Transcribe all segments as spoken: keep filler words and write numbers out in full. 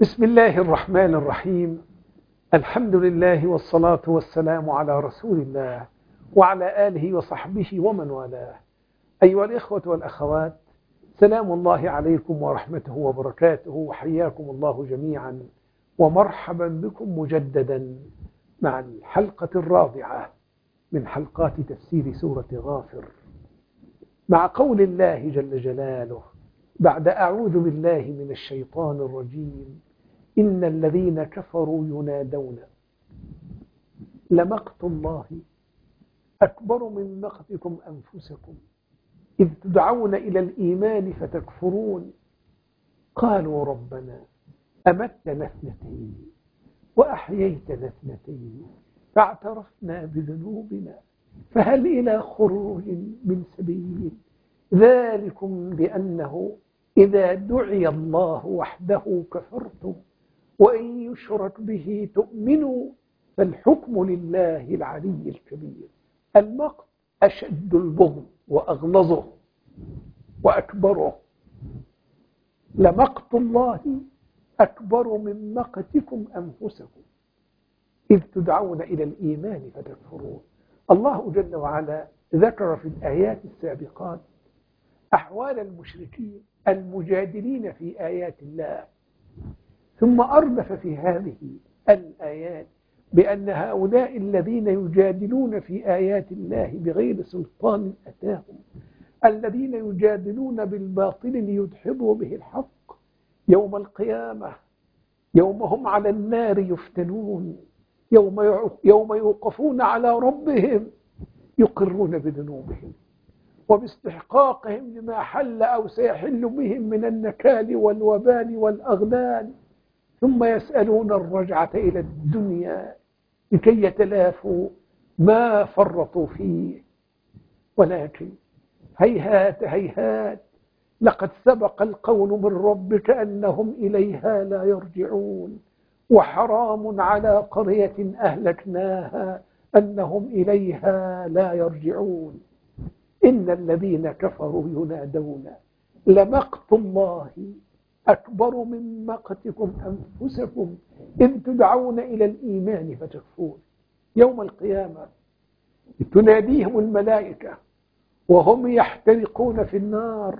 بسم الله الرحمن الرحيم. الحمد لله والصلاة والسلام على رسول الله وعلى آله وصحبه ومن والاه. أيها الإخوة والأخوات، سلام الله عليكم ورحمته وبركاته، وحياكم الله جميعا ومرحبا بكم مجددا مع الحلقة الرابعة من حلقات تفسير سورة غافر، مع قول الله جل جلاله بعد أعوذ بالله من الشيطان الرجيم: إن الذين كفروا ينادون لمقت الله أكبر من مقتكم أنفسكم إذ تدعون إلى الإيمان فتكفرون قالوا ربنا أمتنا اثنتين وأحييتنا اثنتين فاعترفنا بذنوبنا فهل إلى خروج من سبيل ذلكم بأنه إذا دعي الله وحده كفرتم وإن يشرك به تؤمنوا فالحكم لله العلي الكبير. المقت أشد البغض وأغلظه وأكبره. لمقت الله أكبر من مقتكم أنفسكم إذ تدعون إلى الإيمان فتكفرون. الله جل وعلا ذكر في الآيات السابقات أحوال المشركين المجادلين في آيات الله، ثم أردف في هذه الآيات بأن هؤلاء الذين يجادلون في آيات الله بغير سلطان أتاهم، الذين يجادلون بالباطل ليدحضوا به الحق، يوم القيامة يوم هم على النار يفتنون، يوم يوم يوقفون على ربهم يقرون بذنوبهم وباستحقاقهم لما حل أو سيحل بهم من النكال والوبال والأغلال، ثم يسألون الرجعة إلى الدنيا لكي يتلافوا ما فرطوا فيه. ولكن هيهات هيهات، لقد سبق القول من ربك أنهم إليها لا يرجعون، وحرام على قرية أهلكناها أنهم إليها لا يرجعون. إن الذين كفروا ينادون لمقت الله أكبر من مقتكم أنفسكم إذ تدعون إلى الإيمان فتكفرون. يوم القيامة تناديهم الملائكة وهم يحترقون في النار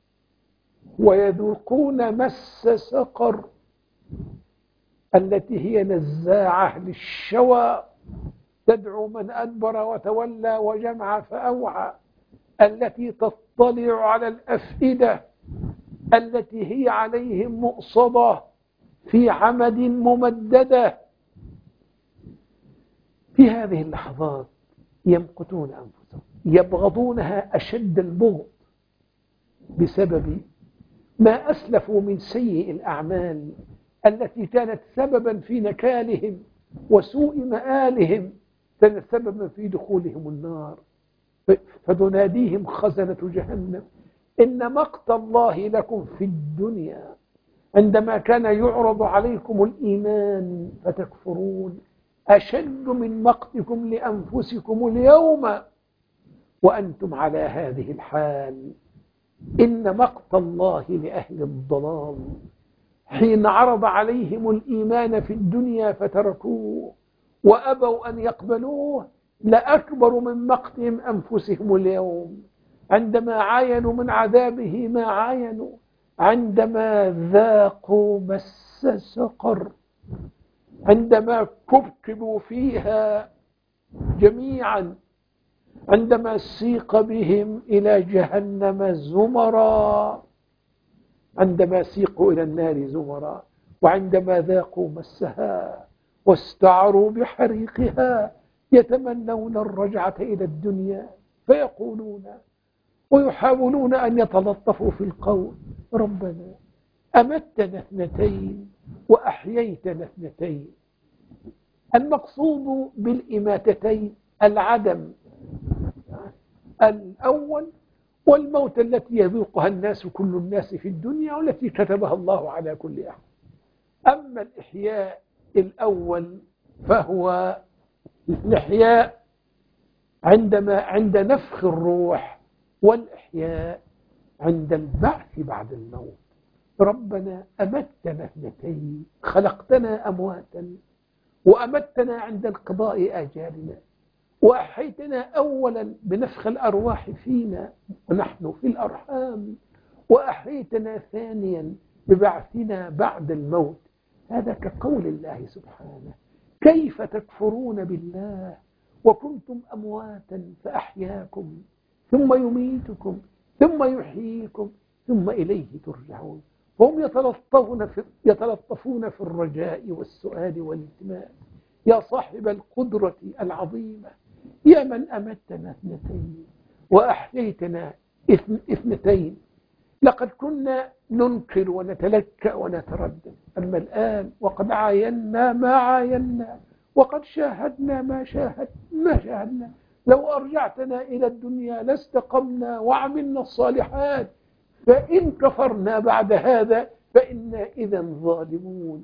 ويذوقون مس سقر التي هي نزاعة للشوى، تدعو من أدبر وتولى وجمع فأوعى، التي تطلع على الأفئدة، التي هي عليهم مؤصدة في عمد ممددة. في هذه اللحظات يمقتون أنفسهم، يبغضونها أشد البغض بسبب ما أسلفوا من سيء الأعمال التي كانت سببا في نكالهم وسوء مآلهم، كانت سببا في دخولهم النار. فتناديهم خزنة جهنم إن مقت الله لكم في الدنيا عندما كان يعرض عليكم الإيمان فتكفرون أشد من مقتكم لأنفسكم اليوم وأنتم على هذه الحال. إن مقت الله لأهل الضلال حين عرض عليهم الإيمان في الدنيا فتركوه وأبوا أن يقبلوه لأكبر من مقتهم أنفسهم اليوم، عندما عاينوا من عذابه ما عاينوا، عندما ذاقوا مس سقر، عندما كبكبوا فيها جميعا، عندما سيق بهم إلى جهنم زمرا، عندما سيقوا إلى النار زمرا، وعندما ذاقوا مسها واستعروا بحريقها يتمنون الرجعة إلى الدنيا فيقولون ويحاولون أن يتلطفوا في القول: ربنا أمتنا اثنتين وأحييتنا اثنتين. المقصود بالإماتتين العدم الأول والموت التي يذوقها الناس كل الناس في الدنيا والتي كتبها الله على كل أحد. أما الإحياء الأول فهو الإحياء عندما عند نفخ الروح، والإحياء عند البعث بعد الموت. ربنا أمتنا اثنتين، خلقتنا أمواتا وأمتنا عند القضاء آجالنا، وأحيتنا أولا بنفخ الأرواح فينا ونحن في الأرحام، وأحيتنا ثانيا ببعثنا بعد الموت. هذا كقول الله سبحانه: كيف تكفرون بالله وكنتم أمواتا فأحياكم ثم يميتكم ثم يحييكم ثم إليه ترجعون. فهم يتلطفون في, يتلطفون في الرجاء والسؤال والالتماس: يا صاحب القدرة العظيمة، يا من أمتنا اثنتين وأحييتنا اثنتين، لقد كنا ننكر ونتلكأ ونتردد، أما الآن وقد عاينا ما عاينا وقد شاهدنا ما شاهد ما شاهدنا. لو أرجعتنا إلى الدنيا لاستقمنا وعملنا الصالحات، فإن كفرنا بعد هذا فإنا إذا ظالمون.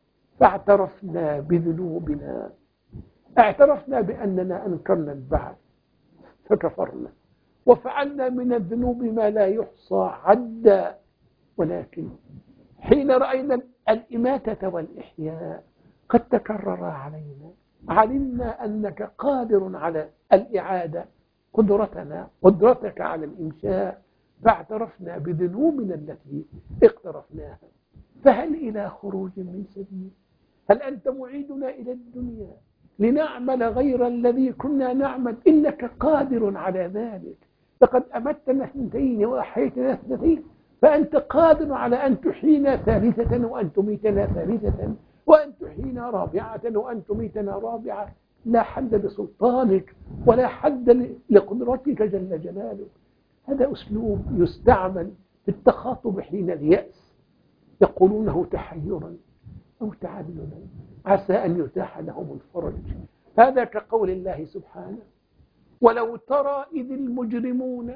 فاعترفنا بذنوبنا، اعترفنا بأننا أنكرنا البعث فكفرنا، وفعلنا من الذنوب ما لا يحصى عدا. ولكن حين رأينا الإماتة والإحياء قد تكرر علينا، علمنا أنك قادر على الإعادة، قدرتنا قدرتك على الإنشاء، فاعترفنا بذنوبنا التي اقترفناها. فهل إلى خروج من سبيل؟ هل أنت معيدنا إلى الدنيا لنعمل غير الذي كنا نعمل؟ إنك قادر على ذلك. لقد أمتنا اثنتين وأحييتنا اثنتين، فأنت قادر على أن تحيينا ثالثة وأن تميتنا ثالثة وأن تحيينا رابعة وأن تميتنا رابعة. لا حد لسلطانك ولا حد لقدرتك جل جلاله. هذا أسلوب يستعمل في التخاطب حين اليأس، يقولونه تحيرا أو تعللا عسى أن يتاح لهم الفرج. هذا كقول الله سبحانه: ولو ترى إذ المجرمون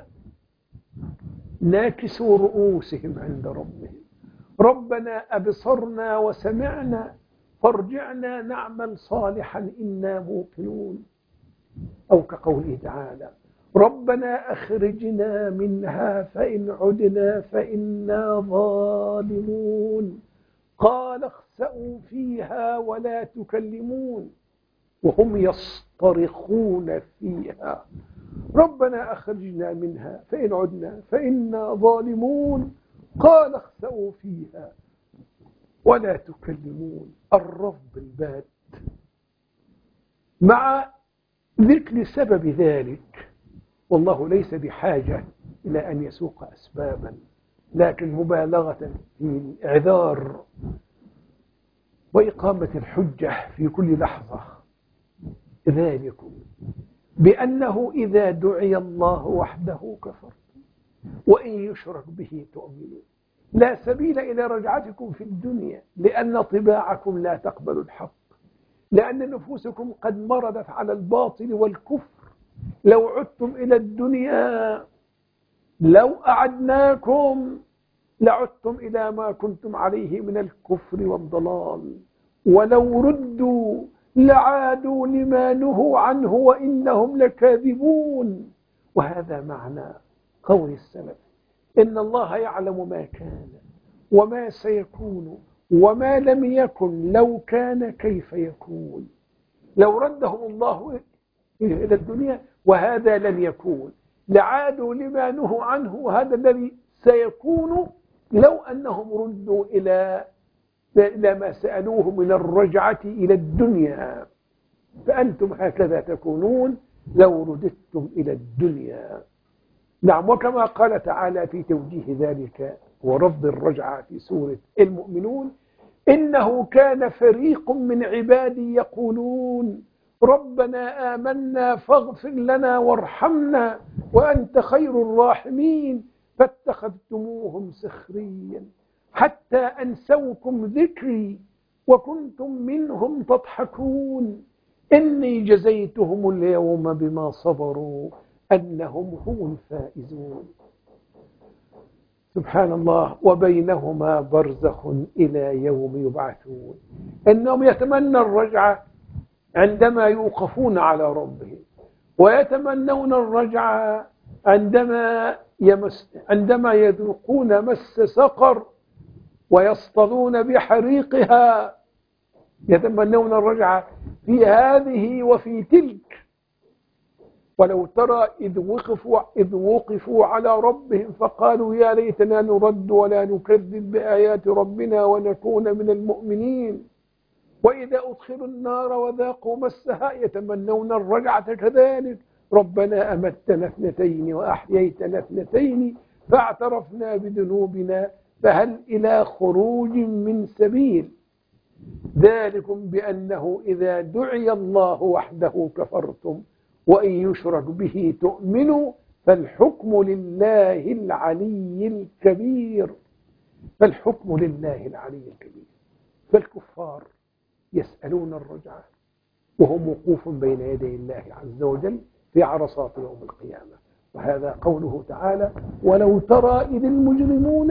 ناكسوا رؤوسهم عند ربهم ربنا أبصرنا وسمعنا فارجعنا نعمل صالحا إنا موقنون. أو كقوله تعالى: ربنا أخرجنا منها فإن عدنا فإنا ظالمون قال اخسئوا فيها ولا تكلمون وهم يصطرخون فيها ربنا أخرجنا منها فإن عدنا فإنا ظالمون قال اخسئوا فيها ولا تكلمون. الرفض البات مع ذكر سبب ذلك، والله ليس بحاجة إلى أن يسوق أسبابا، لكن مبالغة في الإعذار وإقامة الحجة في كل لحظة. ذلكم بأنه إذا دعي الله وحده كفرتم وإن يشرك به تؤمنون. لا سبيل إلى رجعتكم في الدنيا، لأن طباعكم لا تقبل الحق، لأن نفوسكم قد مردت على الباطل والكفر. لو عدتم إلى الدنيا لو أعدناكم لعدتم إلى ما كنتم عليه من الكفر والضلال، ولو ردوا لعادوا لما نهوا عنه وإنهم لكاذبون. وهذا معنى قول السلف: إن الله يعلم ما كان وما سيكون وما لم يكن لو كان كيف يكون. لو ردهم الله إلى الدنيا وهذا لم يكون لعادوا لما نهوا عنه، وهذا الذي سيكون لو أنهم ردوا إلى إلى ما سألوه من الرجعة إلى الدنيا. فأنتم هكذا تكونون لو رددتم إلى الدنيا. نعم، وكما قال تعالى في توجيه ذلك ورفض الرجعة في سورة المؤمنون: إنه كان فريق من عبادي يقولون ربنا آمنا فاغفر لنا وارحمنا وأنت خير الراحمين فاتخذتموهم سخريا حتى أنسوكم ذكري وكنتم منهم تضحكون إني جزيتهم اليوم بما صبروا أنهم هم الفائزون. سبحان الله. وبينهما برزخ إلى يوم يبعثون. إنهم يتمنى الرجعة عندما يوقفون على ربهم، ويتمنون الرجعة عندما يمس عندما يذوقون مس سقر ويصطلون بحريقها، يتمنون الرجعة في هذه وفي تلك. ولو ترى إذ وقفوا, إذ وقفوا على ربهم فقالوا يا ليتنا نرد ولا نكذب بآيات ربنا ونكون من المؤمنين، وإذا أدخلوا النار وذاقوا مسها يتمنون الرجعة كذلك، ربنا أمتنا اثنتين وأحييتنا اثنتين فاعترفنا بذنوبنا فهل إلى خروج من سبيل. ذلكم بأنه إذا دعي الله وحده كفرتم وإن يشرك به تؤمنوا فالحكم لله العلي الكبير. فالحكم لله العلي الكبير. فالكفار يسألون الرجعة وهم وقوف بين يدي الله عز وجل في عرصات يوم القيامة. وهذا قوله تعالى ولو ترى إذ المجرمون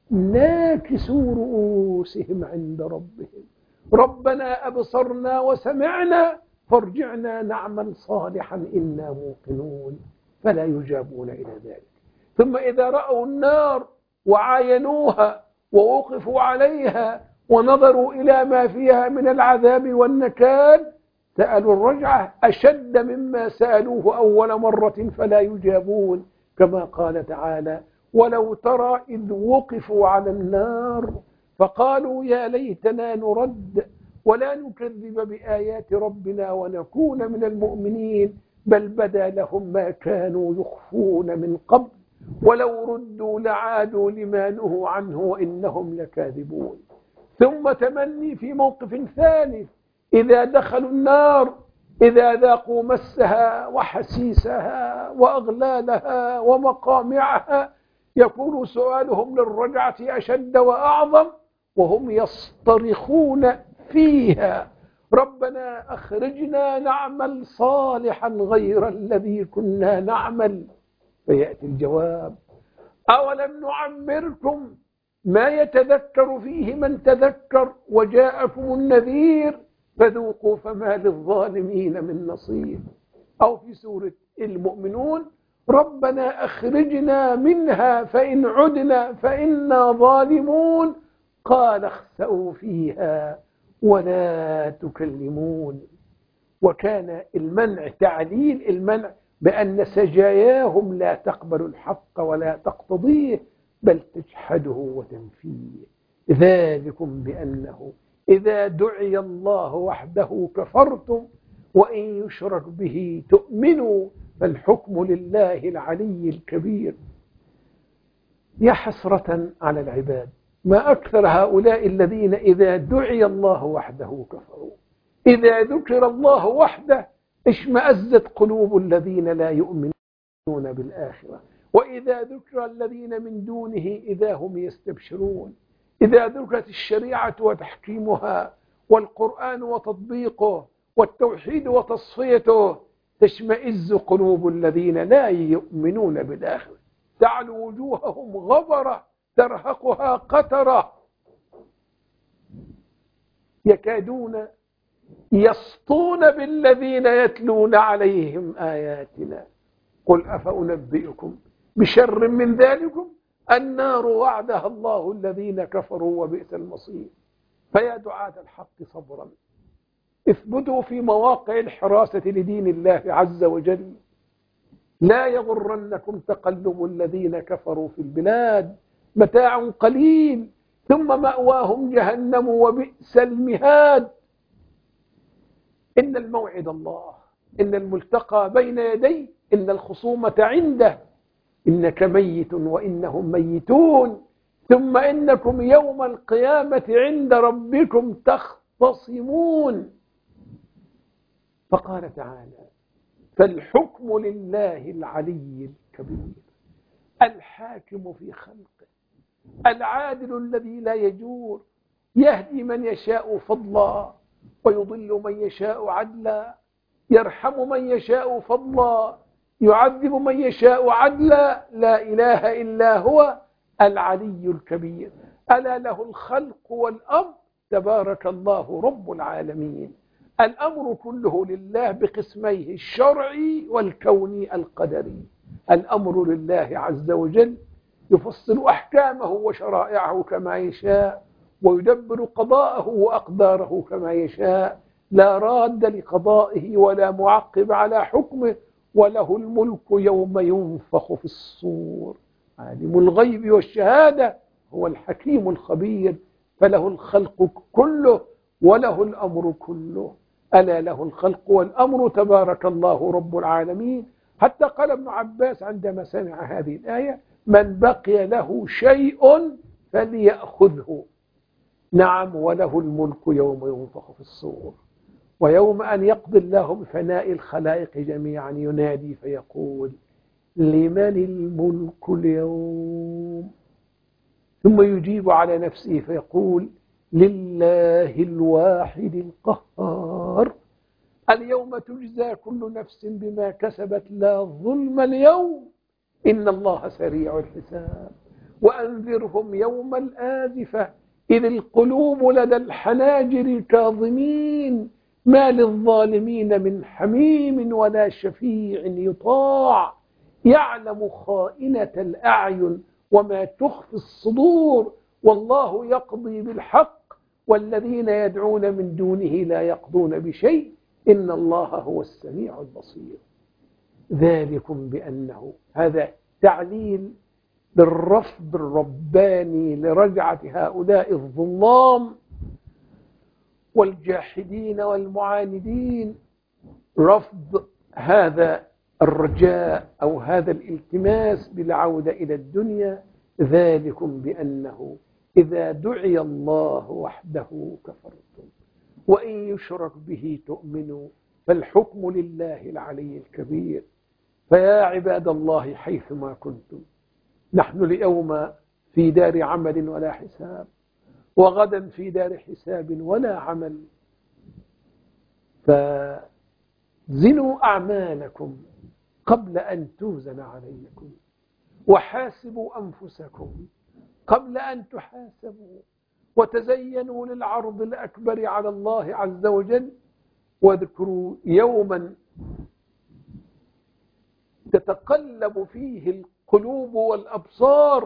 ناكسوا رؤوسهم عند ربهم ربنا أبصرنا وسمعنا فارجعنا نعمل صالحا إنا موقنون، فلا يجابون إلى ذلك. ثم إذا رأوا النار وعاينوها ووقفوا عليها ونظروا إلى ما فيها من العذاب والنكال سألوا الرجعة أشد مما سألوه أول مرة فلا يجابون، كما قال تعالى ولو ترى إذ وقفوا على النار فقالوا يا ليتنا نرد ولا نكذب بآيات ربنا ونكون من المؤمنين بل بدا لهم ما كانوا يخفون من قبل ولو ردوا لعادوا لما نهوا عنه وإنهم لكاذبون. ثم تمني في موقف ثالث إذا دخلوا النار إذا ذاقوا مسها وحسيسها وأغلالها ومقامعها يكون سؤالهم للرجعة أشد وأعظم وهم يصطرخون فيها ربنا أخرجنا نعمل صالحا غير الذي كنا نعمل. فيأتي الجواب أولم نعمركم ما يتذكر فيه من تذكر وجاءكم النذير فذوقوا فما للظالمين من نصير. أو في سورة المؤمنون ربنا أخرجنا منها فإن عدنا فإنا ظالمون قال اخسئوا فيها ولا تكلمون. وكان المنع تعليل المنع بأن سجاياهم لا تقبل الحق ولا تقتضيه بل تجحده وتنفيه. ذلكم بأنه إذا دعي الله وحده كفرتم وإن يشرك به تؤمنوا فالحكم لله العلي الكبير. يا حسرة على العباد ما أكثر هؤلاء الذين إذا دعي الله وحده كفروا. إذا ذكر الله وحده اشمأزت قلوب الذين لا يؤمنون بالآخرة، وإذا ذكر الذين من دونه إذا هم يستبشرون. إذا ذكرت الشريعة وتحكيمها والقرآن وتطبيقه والتوحيد وتصفيته تشمئز قلوب الذين لا يؤمنون بالآخرة، تعلو وجوههم غبرة ترهقها قترة، يكادون يسطون بالذين يتلون عليهم آياتنا. قل أفأنبئكم بشر من ذلكم النار وعدها الله الذين كفروا وبئس المصير. فيا دعاة الحق صبرا اثبتوا في مواقع الحراسة لدين الله عز وجل، لا يغرنكم تقلب الذين كفروا في البلاد متاع قليل ثم مأواهم جهنم وبئس المهاد. إن الموعد الله، إن الملتقى بين يديه، إن الخصومة عنده، إنك ميت وإنهم ميتون ثم إنكم يوم القيامة عند ربكم تختصمون. فقال تعالى فالحكم لله العلي الكبير الحاكم في خلقه العادل الذي لا يجور، يهدي من يشاء فضلا ويضل من يشاء عدلا، يرحم من يشاء فضلا يعذب من يشاء عدلا، لا إله إلا هو العلي الكبير. ألا له الخلق والأمر تبارك الله رب العالمين. الأمر كله لله بقسميه الشرعي والكوني القدري. الأمر لله عز وجل يفصل أحكامه وشرائعه كما يشاء، ويدبر قضاءه وأقداره كما يشاء، لا راد لقضائه ولا معقب على حكمه، وله الملك يوم ينفخ في الصور، عالم الغيب والشهادة، هو الحكيم الخبير، فله الخلق كله وله الأمر كله، ألا له الخلق والأمر تبارك الله رب العالمين. حتى قال ابن عباس عندما سمع هذه الآية: من بقي له شيء فليأخذه. نعم، وله الملك يوم ينفخ في الصور، ويوم أن يقضي الله بفناء الخلائق جميعا ينادي فيقول: لمن الملك اليوم؟ ثم يجيب على نفسه فيقول: لله الواحد القهار. اليوم تجزى كل نفس بما كسبت لا ظلم اليوم إن الله سريع الحساب. وأنذرهم يوم الآزفة إذ القلوب لدى الحناجر كاظمين ما للظالمين من حميم ولا شفيع يطاع يعلم خائنة الأعين وما تخفي الصدور والله يقضي بالحق والذين يدعون من دونه لا يقضون بشيء إن الله هو السميع البصير. ذلكم بأنه، هذا تعليل بالرفض الرباني لرجعة هؤلاء الظلام والجاحدين والمعاندين، رفض هذا الرجاء أو هذا الالتماس بالعودة إلى الدنيا. ذلكم بأنه إذا دعي الله وحده كفرتم وإن يشرك به تؤمنوا فالحكم لله العلي الكبير. فيا عباد الله حيثما كنتم، نحن اليوم في دار عمل ولا حساب، وغدا في دار حساب ولا عمل، فزنوا أعمالكم قبل أن توزن عليكم، وحاسبوا أنفسكم قبل أن تحاسبوا، وتزينوا للعرض الأكبر على الله عز وجل، واذكروا يوما تتقلب فيه القلوب والأبصار.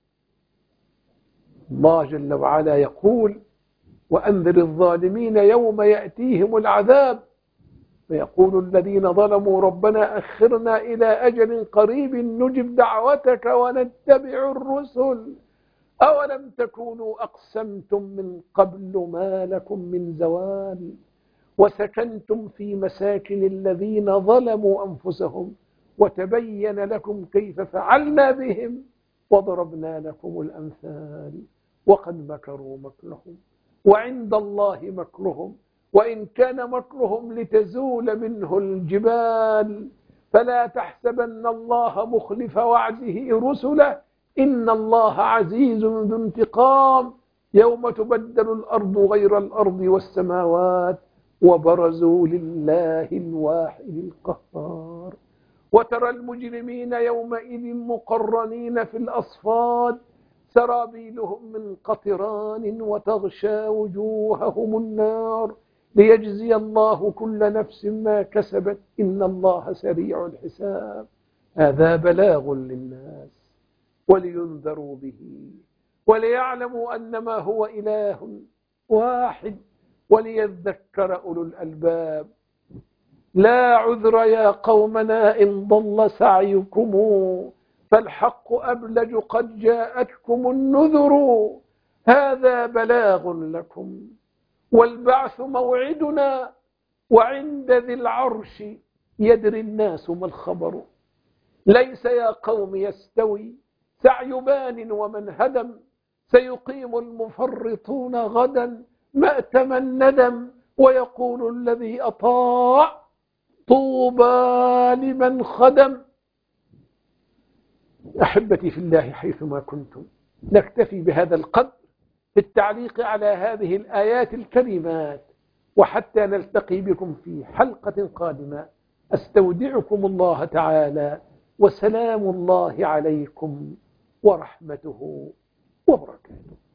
الله جل وعلا يقول: وأنذر الظالمين يوم يأتيهم العذاب فيقول الذين ظلموا ربنا أخرنا إلى أجل قريب نجب دعوتك ونتبع الرسل أولم تكونوا أقسمتم من قبل ما لكم من زوال وسكنتم في مساكن الذين ظلموا أنفسهم وتبين لكم كيف فعلنا بهم وضربنا لكم الأمثال وقد مكروا مكرهم وعند الله مكرهم وإن كان مكرهم لتزول منه الجبال فلا تحسبن الله مخلف وعده رسله إن الله عزيز ذو انتقام يوم تبدل الأرض غير الأرض والسماوات وبرزوا لله الواحد القهار وترى المجرمين يومئذ مقرنين في الأصفاد سرابيلهم من قطران وتغشى وجوههم النار ليجزي الله كل نفس ما كسبت إن الله سريع الحساب. هذا بلاغ للناس ولينذروا به وليعلموا أنما هو إله واحد وليذكر أولو الألباب. لا عذر يا قومنا إن ضل سعيكم فالحق أبلج قد جاءتكم النذر. هذا بلاغ لكم والبعث موعدنا وعند ذي العرش يدري الناس ما الخبر. ليس يا قوم يستوي سعي بان ومن هدم سيقيم المفرطون غدا مأتم الندم ويقول الذي أطاع طوبى لمن خدم. أحبتي في الله حيثما كنتم، نكتفي بهذا القدر في التعليق على هذه الآيات الكريمات، وحتى نلتقي بكم في حلقة قادمة أستودعكم الله تعالى وسلام الله عليكم ورحمته وبركاته.